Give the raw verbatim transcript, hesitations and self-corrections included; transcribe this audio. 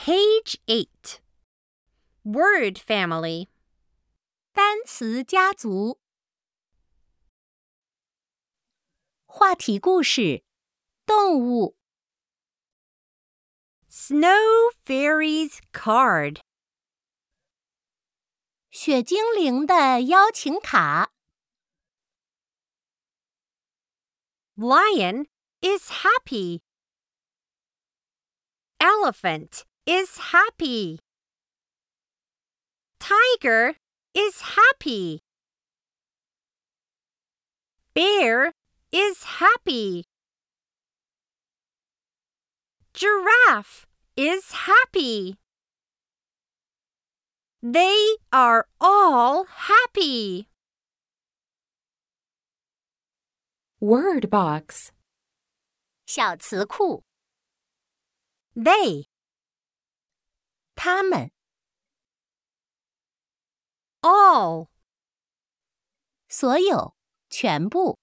Page eight. Word family. 单词家族。话题故事：动物。 Snow Fairy's card. 雪精灵的邀请卡。 Lion is happy. Elephant is happy. Tiger is happy. Bear is happy. Giraffe is happy. They are all happy. Word box. 小词库。 They, 他们。 all, 所有，全部。